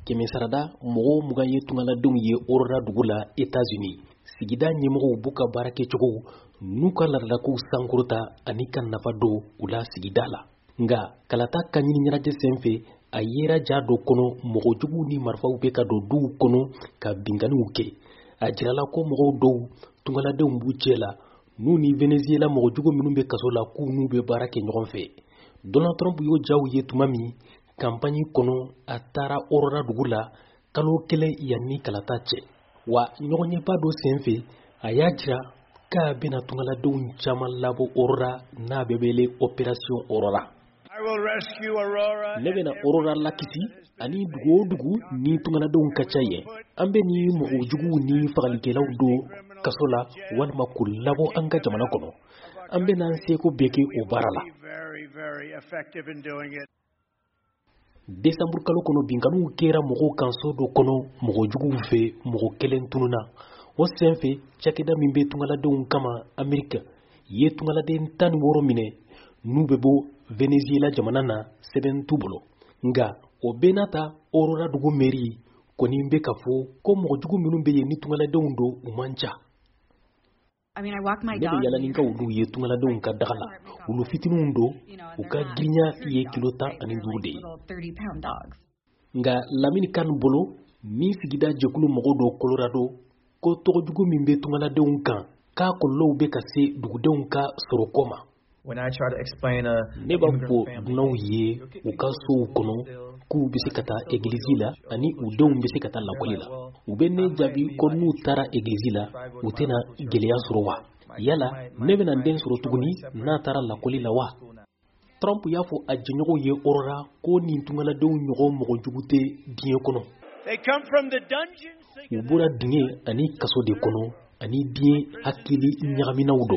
kɛmɛ sarada mɔgɔw mugan ye tungaladenw ye Aurora dugu la États-Unis. Sigida ɲɛmɔgɔw b'u ka baara kɛcogo n'u ka laadalakow sankɔrɔta ani ka nafa don u la sigida la. Nga kalata ka ɲini ɲɛnajɛ sen fɛ a yera ja dɔ kɔnɔ mɔgɔ juguw ni marifaw bɛ ka don duw kɔnɔ ka binganiw kɛ. A jirala ko mɔgɔw dɔw tungaladenw b'u cɛ la n'u ni Venezuela mɔgɔ jugu minnu bɛ kaso la k'u n'u bɛ baara kɛ ɲɔgɔn fɛ. Donald Trump y'o jaw ye tuma min kampani kɔnɔ a taara Aurora dugu la kalo kelen yanni kalata cɛ. Wa ɲɔgɔnɲɛba dɔ sen fɛ a y'a jira k'a bɛna tungaladenw caman labɔ Aurora n'a bɛ wele Opération Aurora. Ne bɛna Aurora lakisi ani dugu o dugu ni tungaladenw ka ca yen. An bɛ ni mɔgɔ juguw ni fagalikɛlaw don kaso la walima k'u labɔ an ka jamana kɔnɔ. An bɛna an seko bɛɛ kɛ o baara la. Décembre kalo kɔnɔ binganiw kɛra mɔgɔw kan so dɔ kɔnɔ mɔgɔ juguw fɛ mɔgɔ kelen tununa. O sen fɛ cakɛda min bɛ tungaladenw kama Amerika ye tungaladen 16 minɛ n'u bɛ bɔ Venezuela jamana na sɛbɛn t'u bolo. Nga o bɛɛ n'a ta Aurora dugu mairie kɔni bɛ ka fɔ ko mɔgɔ jugu minnu bɛ yen ni tungaladenw don u man ca. Ne bɛ yala ni ka olu ye tungaladenw ka daga la. Ulu fitininw don u ka girinya ye kilo 15 de ye. Nga Lamine Kane bolo min sigida jɛkulu mɔgɔw do Colorado ko tɔgɔjugu min bɛ tungaladenw kan k'a kɔlɔlɔw bɛ ka se dugudenw ka soroko ma. Ne b'a fɔ dunanw ye u ka sow kɔnɔ k'u bɛ se ka taa egilizi la ani u denw bɛ se ka taa lakɔli la. U bɛ ne jaabi ko n'u taara egilizi la u tɛna gɛlɛya sɔrɔ wa? Yala ne bɛna n den sɔrɔ tuguni n'a taara lakɔli la wa? Trump y'a fɔ a jɛɲɔgɔnw ye Aurora ko nin tungaladenw ɲɔgɔn mɔgɔ jugu tɛ diɲɛ kɔnɔ. U bɔra diɲɛ ani kaso de kɔnɔ ani diɲɛ hakili ɲagaminaw dɔn.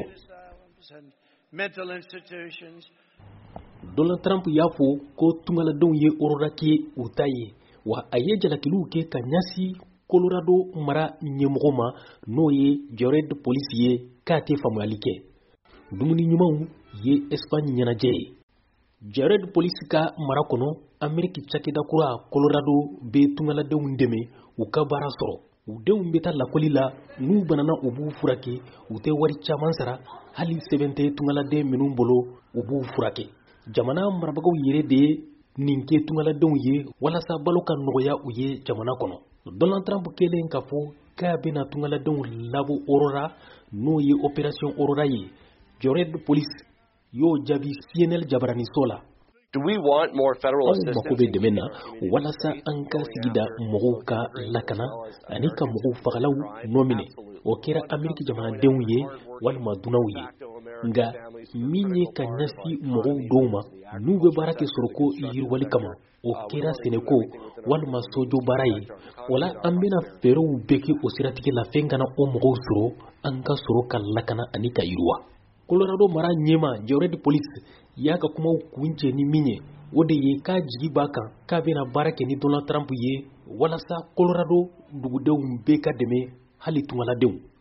Donald Trump y'a fɔ ko tungaladenw ye Aurora kɛ u ta ye wa a ye jalakiliw kɛ ka ɲɛsin Colorado mara ɲɛmɔgɔ ma n'o ye Jared Polis ye k'a tɛ faamuyali kɛ. Dumuni ɲumanw ye Espagne ɲɛnajɛ ye. Jared Polis ka mara kɔnɔ Ameriki cakɛda kura Colorado bɛ tungaladenw dɛmɛ u ka baara sɔrɔ. U denw bɛ taa lakɔli la n'u banana u b'u furakɛ u tɛ wari caman sara hali sɛbɛn tɛ tungaladen minnu bolo u b'u furakɛ. Jamana marabagaw yɛrɛ de ye nin kɛ tungaladenw ye walasa balo ka nɔgɔya u ye jamana kɔnɔ. Donald Trump kɛlen ka fɔ k'a bɛna tungaladenw labɔ Aurora n'o ye Opération Aurora ye. Jared Polis y'o jaabi CNN jabaraniso la. Anw mako bɛ dɛmɛ na walasa an ka sigida mɔgɔw ka lakana ani ka mɔgɔw fagalaw nɔ minɛ. O kɛra Ameriki jamanadenw ye walima dunanw ye. Nga min ye ka ɲɛsin mɔgɔw dɔw ma n'u bɛ baara kɛ soroko yiriwali kama o kɛra sɛnɛko walima sojo baara ye. Wala an bɛna fɛɛrɛw bɛɛ kɛ o siratigɛ la fɛn kana o mɔgɔw sɔrɔ an ka sɔrɔ ka lakana ani ka yiriwa. Colorado mara ɲɛma Jared Polis y'a ka kumaw kun cɛ ni min ye o de ye k'a jigi b'a kan k'a bɛna baara kɛ ni Donald Trump ye walasa Colorado dugudenw bɛɛ ka dɛmɛ hali tungaladenw.